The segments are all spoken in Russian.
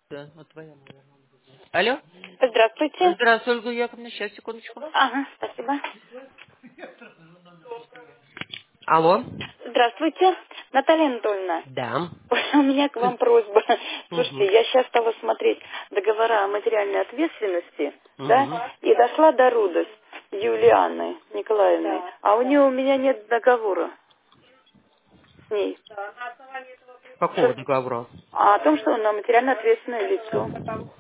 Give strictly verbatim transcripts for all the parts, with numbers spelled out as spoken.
Да, вот твоя, наверное. Алло? Здравствуйте. Здравствуй, Ольга Яковлевна, сейчас, секундочку. Ага, спасибо. Алло? Здравствуйте, Наталья Анатольевна. Да. У меня к вам просьба. Угу. Слушайте, я сейчас стала смотреть договора о материальной ответственности, да, Угу. и дошла до Рудос Юлианы Николаевны, а у нее у меня нет договора с ней. Какого Со- договора? А о том, что она материально ответственное лицо.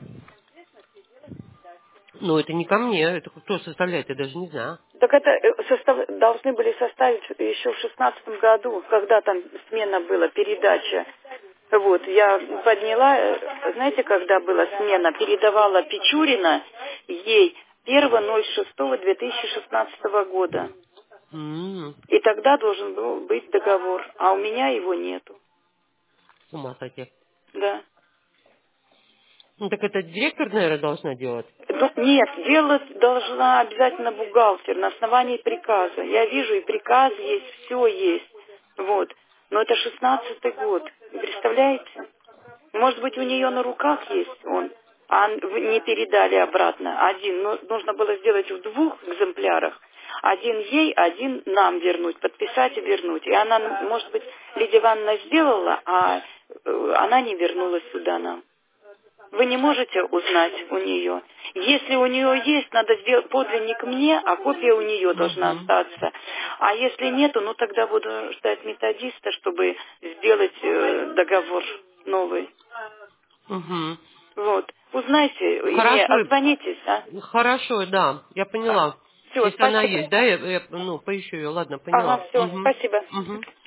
Ну, это не ко мне, это кто составляет, я даже не знаю. Так это э, состав- должны были составить еще в шестнадцатом году, когда там смена была, передача. Вот, я подняла, э, знаете, когда была смена, передавала Печурина ей первого ноль шестого две тысячи шестнадцатого года. М, И тогда должен был быть договор, а у меня его нету. С ума сойти. Да. Ну, так это директор, наверное, должна делать? Ну, нет, делать должна обязательно бухгалтер на основании приказа. Я вижу, и приказ есть, все есть. Вот. Но это шестнадцатый год. Вы представляете? Может быть, у нее на руках есть он, а вы не передали обратно один. Но нужно было сделать в двух экземплярах. Один ей, один нам вернуть, подписать и вернуть. И она, может быть, Лидия Ивановна сделала, а э, она не вернулась сюда нам. Вы не можете узнать у нее. Если у нее есть, надо сделать подлинник мне, а копия у нее должна Угу. остаться. А если нету, ну тогда буду ждать методиста, чтобы сделать э, договор новый. Угу. Вот. Узнайте и мне Хорошо, отзвонитесь, а? хорошо, да, я поняла. Все, Если она спасибо. есть, да, я, я, ну, поищу ее, ладно, Ага, поняла. все, Угу. спасибо. Угу.